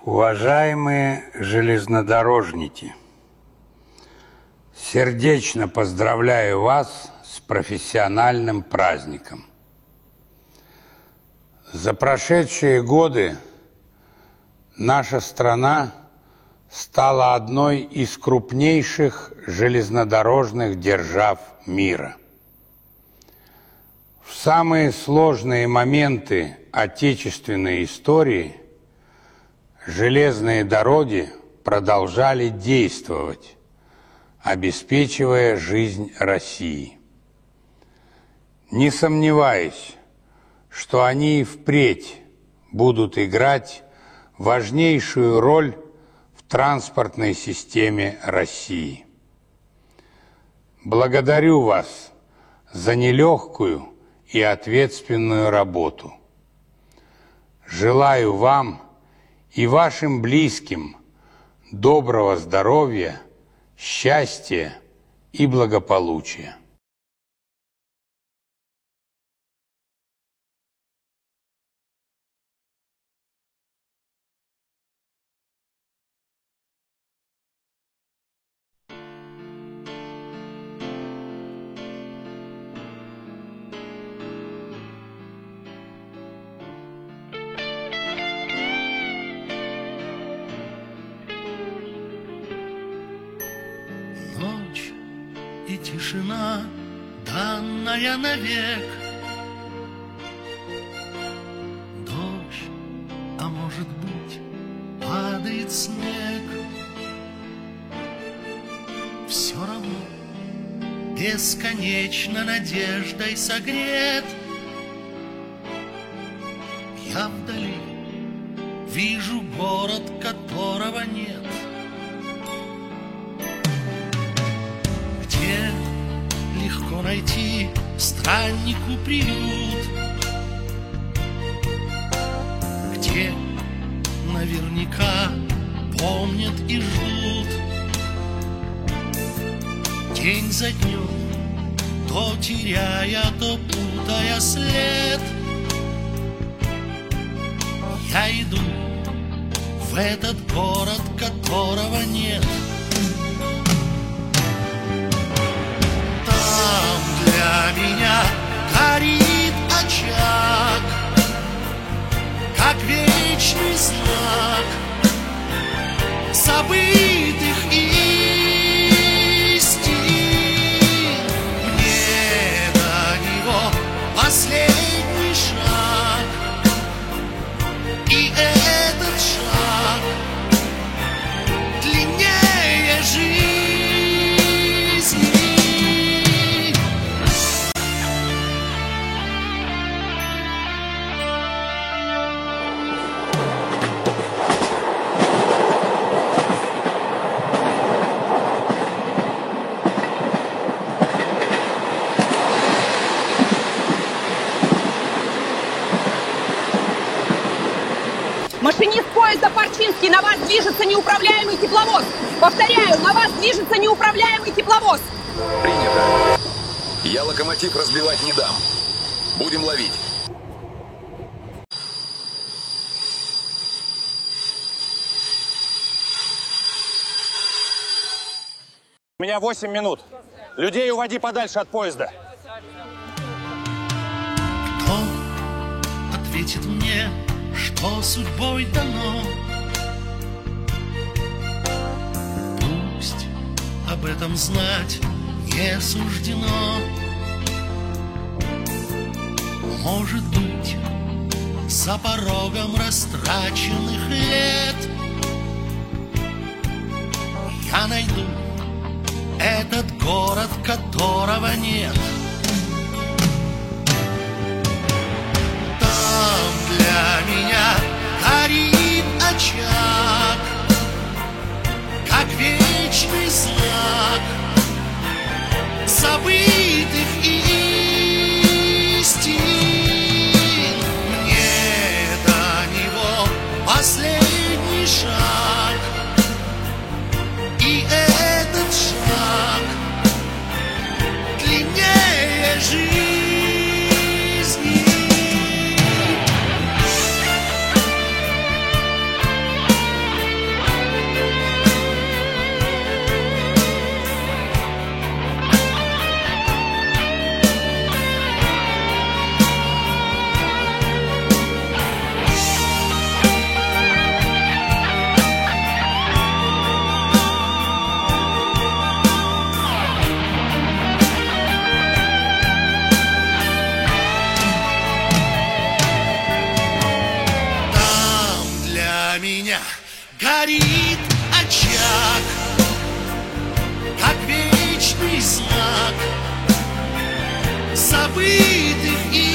Уважаемые железнодорожники, сердечно поздравляю вас с профессиональным праздником. За прошедшие годы наша страна стала одной из крупнейших железнодорожных держав мира. В самые сложные моменты отечественной истории железные дороги продолжали действовать, обеспечивая жизнь России. Не сомневаюсь, что они и впредь будут играть важнейшую роль в транспортной системе России. Благодарю вас за нелегкую и ответственную работу. Желаю вам и вашим близким доброго здоровья, счастья и благополучия. Ночь и тишина, данная навек. Дождь, а может быть, падает снег. Все равно бесконечно надеждой согрет. Я вдали вижу город, которого нет. Где легко найти страннику приют, где наверняка помнят и ждут. День за днем, то теряя, то путая след, я иду в этот город, которого нет. Там для меня горит очаг, как вечный знак забытых истин. Мне до него последний шаг, и этот шаг длиннее жизни. Машинист поезда Парчинский, на вас движется неуправляемый тепловоз. Повторяю, на вас движется неуправляемый тепловоз. Принято. Я локомотив разбивать не дам. Будем ловить. У меня 8 минут. Людей уводи подальше от поезда. Кто ответит мне, что судьбой дано? Пусть об этом знать не суждено. Может быть, за порогом растраченных лет я найду этот город, которого нет. Там для меня горит очаг, как вечный знак забытых истин. Мне до него последний шаг, и этот шаг длиннее жизни. меня горит очаг, как вечный знак забытых и